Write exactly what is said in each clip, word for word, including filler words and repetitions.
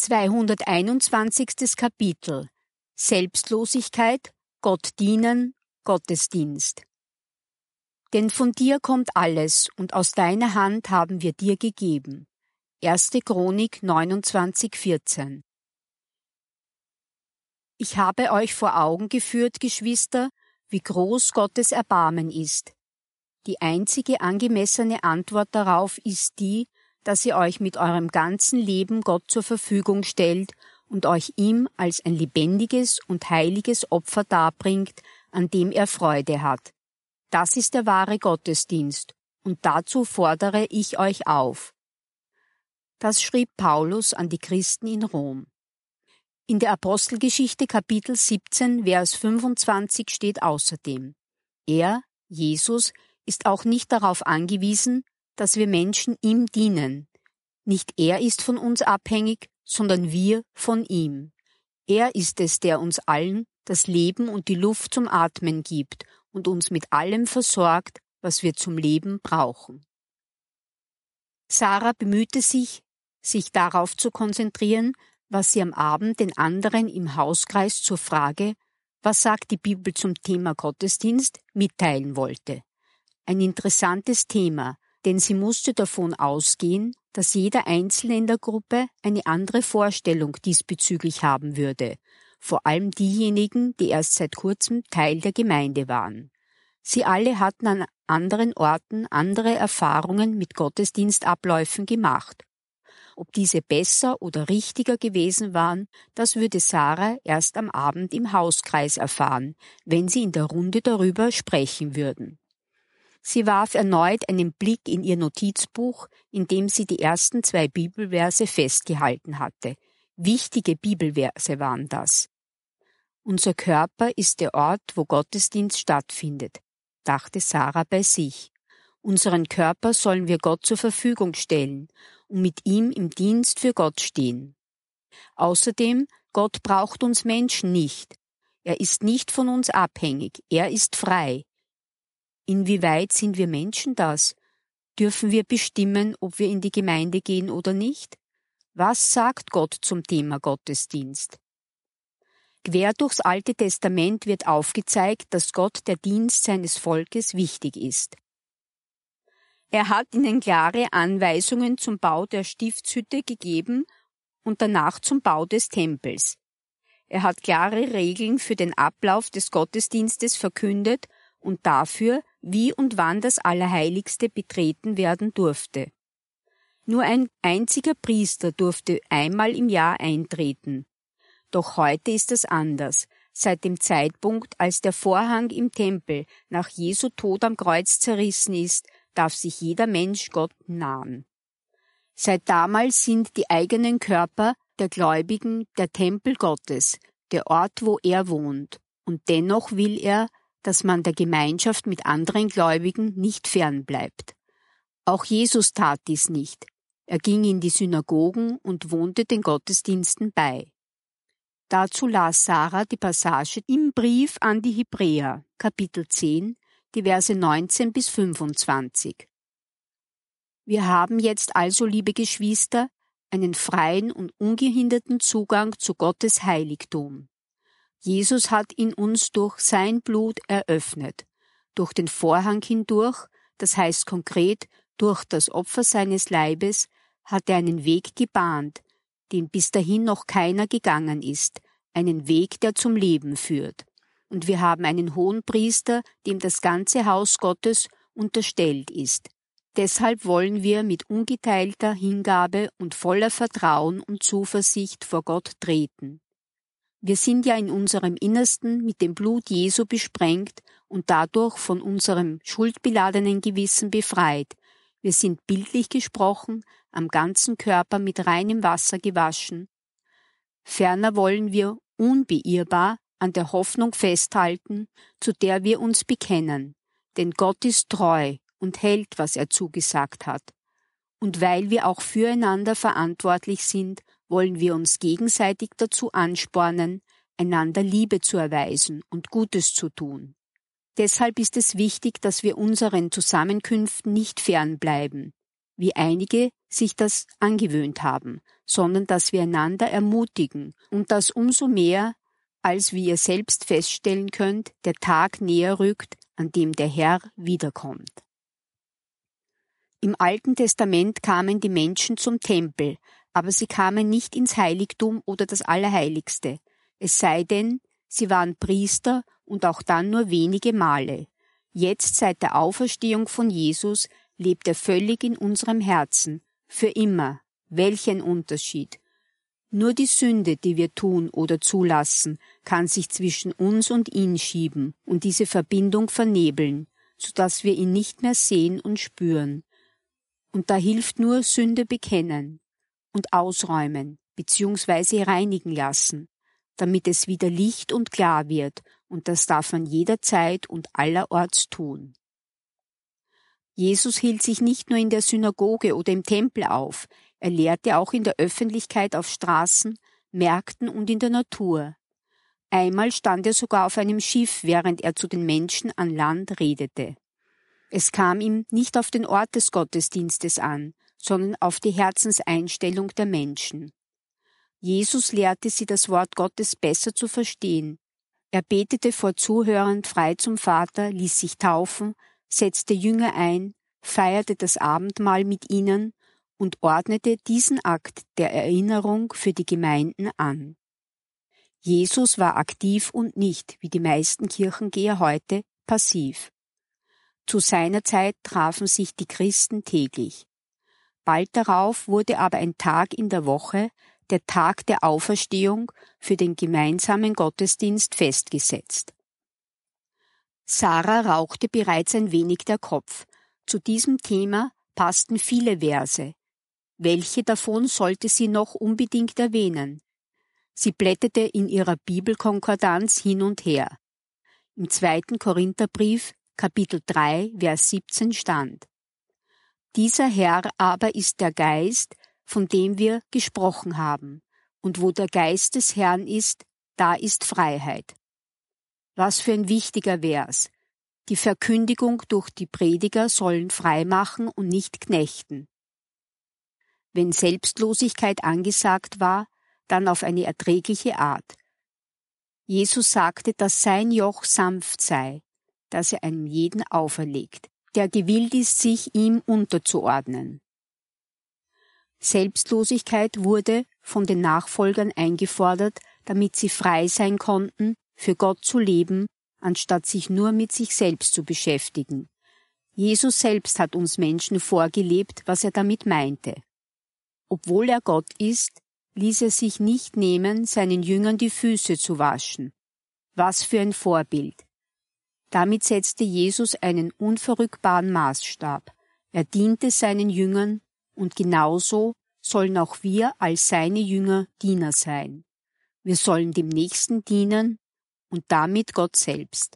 zweihunderteinundzwanzigstes Kapitel Selbstlosigkeit, Gott dienen, Gottesdienst. Denn von dir kommt alles, und aus deiner Hand haben wir dir gegeben. erste Chronik neunundzwanzig, vierzehn. Ich habe euch vor Augen geführt, Geschwister, wie groß Gottes Erbarmen ist. Die einzige angemessene Antwort darauf ist die, dass ihr euch mit eurem ganzen Leben Gott zur Verfügung stellt und euch ihm als ein lebendiges und heiliges Opfer darbringt, an dem er Freude hat. Das ist der wahre Gottesdienst, und dazu fordere ich euch auf. Das schrieb Paulus an die Christen in Rom. In der Apostelgeschichte Kapitel siebzehn, Vers fünfundzwanzig steht außerdem: Er, Jesus, ist auch nicht darauf angewiesen, dass wir Menschen ihm dienen. Nicht er ist von uns abhängig, sondern wir von ihm. Er ist es, der uns allen das Leben und die Luft zum Atmen gibt und uns mit allem versorgt, was wir zum Leben brauchen. Sarah bemühte sich, sich darauf zu konzentrieren, was sie am Abend den anderen im Hauskreis zur Frage, was sagt die Bibel zum Thema Gottesdienst, mitteilen wollte. Ein interessantes Thema, denn sie musste davon ausgehen, dass jeder Einzelne in der Gruppe eine andere Vorstellung diesbezüglich haben würde, vor allem diejenigen, die erst seit kurzem Teil der Gemeinde waren. Sie alle hatten an anderen Orten andere Erfahrungen mit Gottesdienstabläufen gemacht. Ob diese besser oder richtiger gewesen waren, das würde Sarah erst am Abend im Hauskreis erfahren, wenn sie in der Runde darüber sprechen würden. Sie warf erneut einen Blick in ihr Notizbuch, in dem sie die ersten zwei Bibelverse festgehalten hatte. Wichtige Bibelverse waren das. Unser Körper ist der Ort, wo Gottesdienst stattfindet, dachte Sarah bei sich. Unseren Körper sollen wir Gott zur Verfügung stellen und mit ihm im Dienst für Gott stehen. Außerdem, Gott braucht uns Menschen nicht. Er ist nicht von uns abhängig, er ist frei. Inwieweit sind wir Menschen das? Dürfen wir bestimmen, ob wir in die Gemeinde gehen oder nicht? Was sagt Gott zum Thema Gottesdienst? Quer durchs Alte Testament wird aufgezeigt, dass Gott der Dienst seines Volkes wichtig ist. Er hat ihnen klare Anweisungen zum Bau der Stiftshütte gegeben und danach zum Bau des Tempels. Er hat klare Regeln für den Ablauf des Gottesdienstes verkündet und dafür, wie und wann das Allerheiligste betreten werden durfte. Nur ein einziger Priester durfte einmal im Jahr eintreten. Doch heute ist es anders. Seit dem Zeitpunkt, als der Vorhang im Tempel nach Jesu Tod am Kreuz zerrissen ist, darf sich jeder Mensch Gott nahen. Seit damals sind die eigenen Körper der Gläubigen der Tempel Gottes, der Ort, wo er wohnt. Und dennoch will er, dass man der Gemeinschaft mit anderen Gläubigen nicht fernbleibt. Auch Jesus tat dies nicht. Er ging in die Synagogen und wohnte den Gottesdiensten bei. Dazu las Sarah die Passage im Brief an die Hebräer, Kapitel zehn, die Verse neunzehn bis fünfundzwanzig. Wir haben jetzt also, liebe Geschwister, einen freien und ungehinderten Zugang zu Gottes Heiligtum. Jesus hat ihn uns durch sein Blut eröffnet, durch den Vorhang hindurch, das heißt konkret durch das Opfer seines Leibes, hat er einen Weg gebahnt, den bis dahin noch keiner gegangen ist, einen Weg, der zum Leben führt. Und wir haben einen Hohenpriester, dem das ganze Haus Gottes unterstellt ist. Deshalb wollen wir mit ungeteilter Hingabe und voller Vertrauen und Zuversicht vor Gott treten. Wir sind ja in unserem Innersten mit dem Blut Jesu besprengt und dadurch von unserem schuldbeladenen Gewissen befreit. Wir sind bildlich gesprochen, am ganzen Körper mit reinem Wasser gewaschen. Ferner wollen wir unbeirrbar an der Hoffnung festhalten, zu der wir uns bekennen. Denn Gott ist treu und hält, was er zugesagt hat. Und weil wir auch füreinander verantwortlich sind, wollen wir uns gegenseitig dazu anspornen, einander Liebe zu erweisen und Gutes zu tun. Deshalb ist es wichtig, dass wir unseren Zusammenkünften nicht fernbleiben, wie einige sich das angewöhnt haben, sondern dass wir einander ermutigen und das umso mehr, als wie ihr selbst feststellen könnt, der Tag näher rückt, an dem der Herr wiederkommt. Im Alten Testament kamen die Menschen zum Tempel, aber sie kamen nicht ins Heiligtum oder das Allerheiligste, es sei denn, sie waren Priester und auch dann nur wenige Male. Jetzt, seit der Auferstehung von Jesus, lebt er völlig in unserem Herzen, für immer. Welch ein Unterschied! Nur die Sünde, die wir tun oder zulassen, kann sich zwischen uns und ihn schieben und diese Verbindung vernebeln, sodass wir ihn nicht mehr sehen und spüren. Und da hilft nur Sünde bekennen und ausräumen bzw. reinigen lassen, damit es wieder Licht und klar wird, und das darf man jederzeit und allerorts tun. Jesus hielt sich nicht nur in der Synagoge oder im Tempel auf, er lehrte auch in der Öffentlichkeit auf Straßen, Märkten und in der Natur. Einmal stand er sogar auf einem Schiff, während er zu den Menschen an Land redete. Es kam ihm nicht auf den Ort des Gottesdienstes an, sondern auf die Herzenseinstellung der Menschen. Jesus lehrte sie, das Wort Gottes besser zu verstehen. Er betete vor Zuhörern frei zum Vater, ließ sich taufen, setzte Jünger ein, feierte das Abendmahl mit ihnen und ordnete diesen Akt der Erinnerung für die Gemeinden an. Jesus war aktiv und nicht, wie die meisten Kirchengeher heute, passiv. Zu seiner Zeit trafen sich die Christen täglich. Bald darauf wurde aber ein Tag in der Woche, der Tag der Auferstehung, für den gemeinsamen Gottesdienst festgesetzt. Sarah rauchte bereits ein wenig der Kopf. Zu diesem Thema passten viele Verse. Welche davon sollte sie noch unbedingt erwähnen? Sie blätterte in ihrer Bibelkonkordanz hin und her. Im zweiten Korintherbrief, Kapitel drei, Vers siebzehn stand: Dieser Herr aber ist der Geist, von dem wir gesprochen haben, und wo der Geist des Herrn ist, da ist Freiheit. Was für ein wichtiger Vers. Die Verkündigung durch die Prediger sollen frei machen und nicht knechten. Wenn Selbstlosigkeit angesagt war, dann auf eine erträgliche Art. Jesus sagte, dass sein Joch sanft sei, das er einem jeden auferlegt, der gewillt ist, sich ihm unterzuordnen. Selbstlosigkeit wurde von den Nachfolgern eingefordert, damit sie frei sein konnten, für Gott zu leben, anstatt sich nur mit sich selbst zu beschäftigen. Jesus selbst hat uns Menschen vorgelebt, was er damit meinte. Obwohl er Gott ist, ließ er sich nicht nehmen, seinen Jüngern die Füße zu waschen. Was für ein Vorbild! Damit setzte Jesus einen unverrückbaren Maßstab. Er diente seinen Jüngern, und genauso sollen auch wir als seine Jünger Diener sein. Wir sollen dem Nächsten dienen und damit Gott selbst.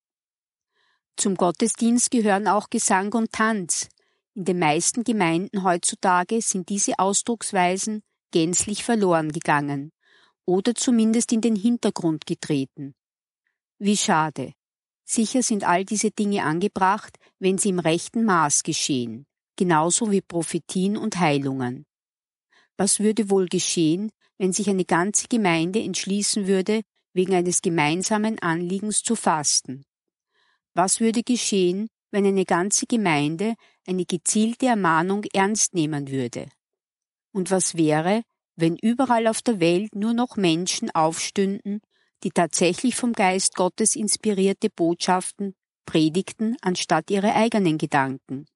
Zum Gottesdienst gehören auch Gesang und Tanz. In den meisten Gemeinden heutzutage sind diese Ausdrucksweisen gänzlich verloren gegangen oder zumindest in den Hintergrund getreten. Wie schade. Sicher sind all diese Dinge angebracht, wenn sie im rechten Maß geschehen, genauso wie Prophetien und Heilungen. Was würde wohl geschehen, wenn sich eine ganze Gemeinde entschließen würde, wegen eines gemeinsamen Anliegens zu fasten? Was würde geschehen, wenn eine ganze Gemeinde eine gezielte Ermahnung ernst nehmen würde? Und was wäre, wenn überall auf der Welt nur noch Menschen aufstünden, die tatsächlich vom Geist Gottes inspirierte Botschaften predigten, anstatt ihre eigenen Gedanken?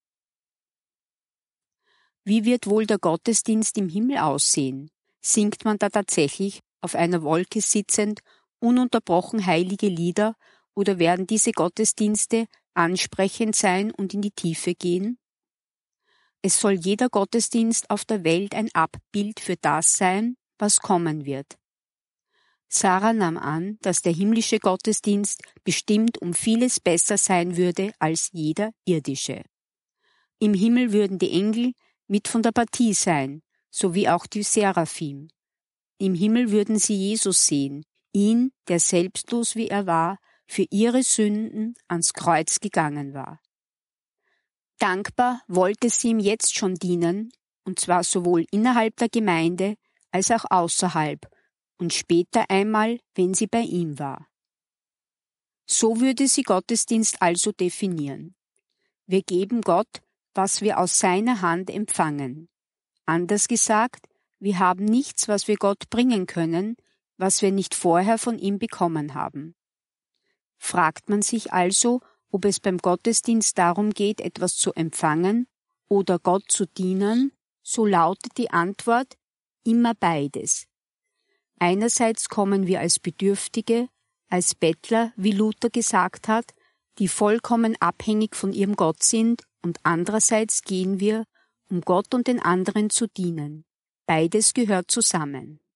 Wie wird wohl der Gottesdienst im Himmel aussehen? Singt man da tatsächlich auf einer Wolke sitzend ununterbrochen heilige Lieder, oder werden diese Gottesdienste ansprechend sein und in die Tiefe gehen? Es soll jeder Gottesdienst auf der Welt ein Abbild für das sein, was kommen wird. Sarah nahm an, dass der himmlische Gottesdienst bestimmt um vieles besser sein würde als jeder irdische. Im Himmel würden die Engel mit von der Partie sein, sowie auch die Seraphim. Im Himmel würden sie Jesus sehen, ihn, der selbstlos wie er war, für ihre Sünden ans Kreuz gegangen war. Dankbar wollte sie ihm jetzt schon dienen, und zwar sowohl innerhalb der Gemeinde als auch außerhalb und später einmal, wenn sie bei ihm war. So würde sie Gottesdienst also definieren. Wir geben Gott, was wir aus seiner Hand empfangen. Anders gesagt, wir haben nichts, was wir Gott bringen können, was wir nicht vorher von ihm bekommen haben. Fragt man sich also, ob es beim Gottesdienst darum geht, etwas zu empfangen oder Gott zu dienen, so lautet die Antwort immer beides. Einerseits kommen wir als Bedürftige, als Bettler, wie Luther gesagt hat, die vollkommen abhängig von ihrem Gott sind, und andererseits gehen wir, um Gott und den anderen zu dienen. Beides gehört zusammen.